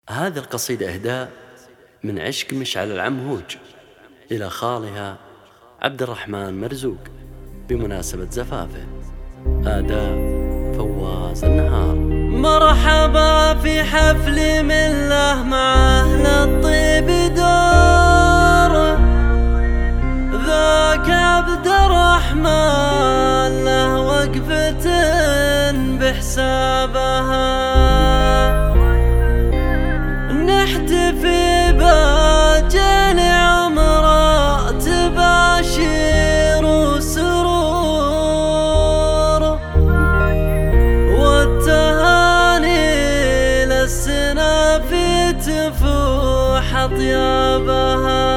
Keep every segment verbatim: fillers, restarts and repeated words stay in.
هذه القصيدة إهداء من عشق مشعل العمهوج إلى خالها عبد الرحمن مرزوق بمناسبة زفافه. أداء فواز النهار. مرحبا في حفل منه مع أهل الطيب دور، ذاك عبد الرحمن له وقفة بحسابها، نحتفي باجل عمره تباشير وسرور، والتهاني للسنة في تفوح أطيابها،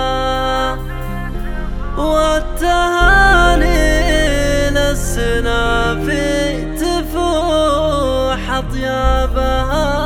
والتهاني للسنة في تفوح أطيابها.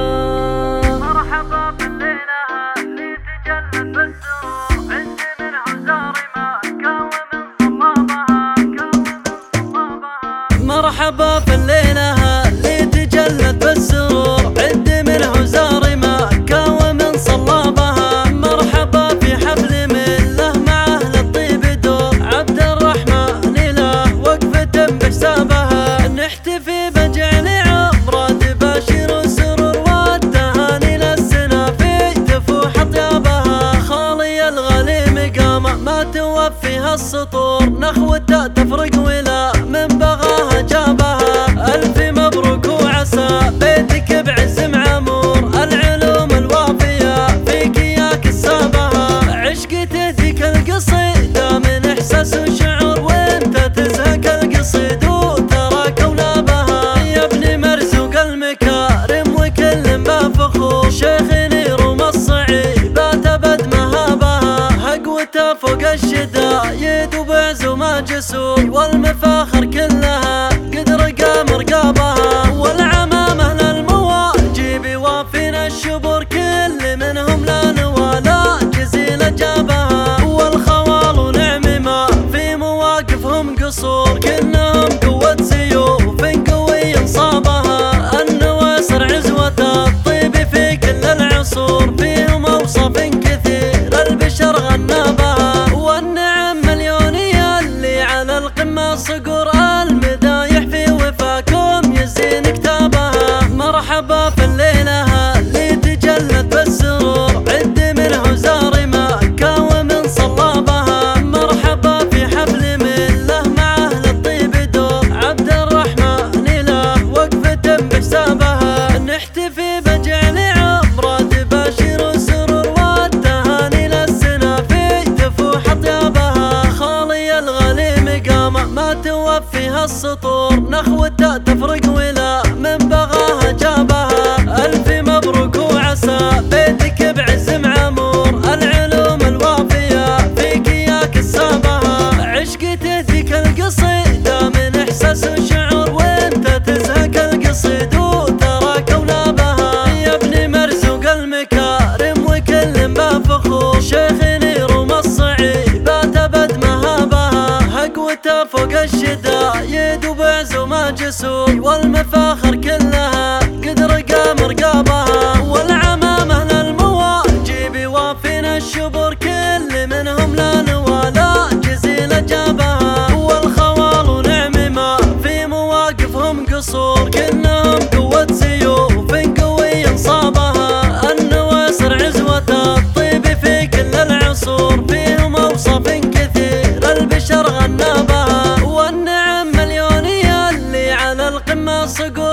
مرحبا في الليلة اللي تجلت بالسرور، عد منه زار مكة ومن صلابها. مرحبا في حفل منه مع أهل الطيب دور، عبد الرحمن له وقفة بحسابها، نحتفي بجعل عمره تباشر وسرور، والتهاني للسنة في تفوح أطيابها. خالي الغليم قامة ما توفيها السطور، نخوته تفرق ولا من بغاها جابها. ألف مبروك وعسى بيتك بعز معمور، العلوم الوافية فيك يا كسابها. عشقته ذيك القصيدة من إحساس وشعور، وانت تزهق القصيد وتراك ولابها. يا ابن مرزوق المكارم وكل ما فخور، شيخ نيروم الصعيبات أبد مهابها. هقوته فوق الشدايد وبعزومه جسور، والمفاخر كلها قد رقى مرقابها. والعمامة للمواجب يوافين الشبور، كل منهم لا نوالا جزيلة جابها. والخوال ونعم ما في مواقفهم قصور، كلهم قوة سيوف قوي صابها. النواصر عزوة الطيب في كل العصور، فيهم أوصاف كثير البشر غنابها. والنعم مليونية اللي على القمة صقور، المدايح في وفاكم يزين كتابها. مرحبا في الليلة اللي تجلت بالسرور، عد منه زار مكة ومن صلابها. مرحبا في حفل منه مع أهل الطيب دور، عبد الرحمن له وقفة بحسابها، نحتفي بجعل عمره تباشر وسرور، والتهاني للسنة في تفوح أطيابها. خالي الغليم قامة ما توفيها السطور، نخوته تفرق ولا من بغاها جابها. ألف مبروك وعسى بيتك بعز معمور، العلوم الوافية فيك يا كسابها. عشقته ذيك القصيدة من إحساس وشعور، وانت تزهق القصيد وتراك ولابها. يا ابن مرزوق المكارم وكل ما فخور، شيخ نيروم الصعيبات أبد مهابها. هقوته فوق الشدايد وبعزومه جسور، والمفاخر كلها قد رقى مرقابها. والعمامة للمواجب يوافين الشبور، كل منهم لا نوالا جزيلة جابها. والخوال ونعم ما في مواقفهم قصور، كلهم قوة سيوف قوي صابها. النواصر عزوة الطيب في كل العصور، فيهم أوصاف كثير البشر غنابها. والنعم مليونية اللي على القمة صقور،